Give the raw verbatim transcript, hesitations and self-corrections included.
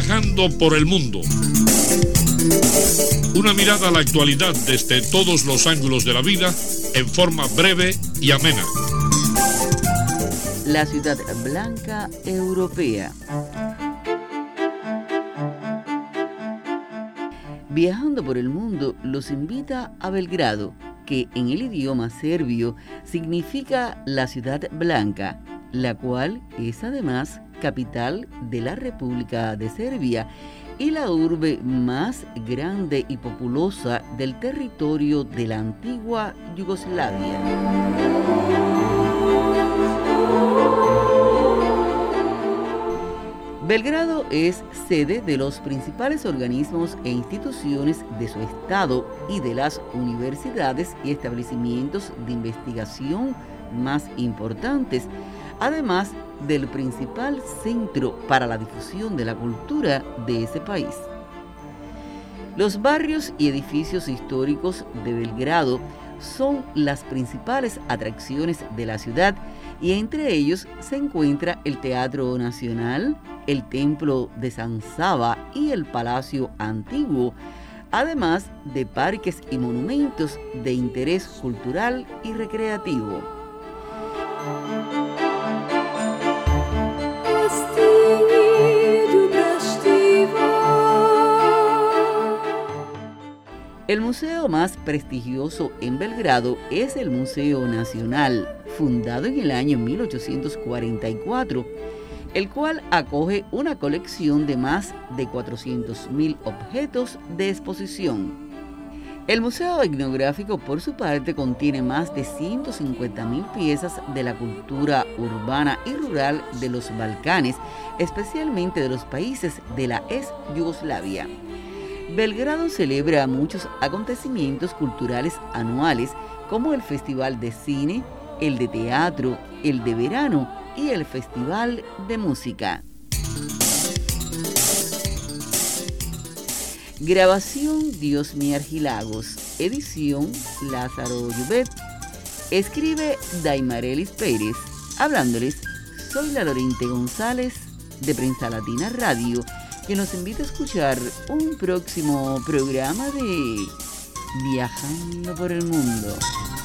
Viajando por el mundo. Una mirada a la actualidad desde todos los ángulos de la vida en forma breve y amena. La ciudad blanca europea. Viajando por el mundo los invita a Belgrado, que en el idioma serbio significa la ciudad blanca, la cual es además capital de la República de Serbia y la urbe más grande y populosa del territorio de la antigua Yugoslavia. Belgrado es sede de los principales organismos e instituciones de su estado y de las universidades y establecimientos de investigación más importantes, además del principal centro para la difusión de la cultura de ese país. Los barrios y edificios históricos de Belgrado son las principales atracciones de la ciudad y entre ellos se encuentra el Teatro Nacional, el Templo de San Sava y el Palacio Antiguo, además de parques y monumentos de interés cultural y recreativo. El museo más prestigioso en Belgrado es el Museo Nacional, fundado en el año mil ochocientos cuarenta y cuatro, el cual acoge una colección de más de cuatrocientos mil objetos de exposición. El Museo Etnográfico, por su parte, contiene más de ciento cincuenta mil piezas de la cultura urbana y rural de los Balcanes, especialmente de los países de la ex Yugoslavia. Belgrado celebra muchos acontecimientos culturales anuales, como el Festival de Cine, el de Teatro, el de Verano y el Festival de Música. Grabación Diosmi Argilagos, edición Lázaro Llubet, escribe Daimarelis Pérez, hablándoles, soy la Lorente González de Prensa Latina Radio, que nos invita a escuchar un próximo programa de Viajando por el Mundo.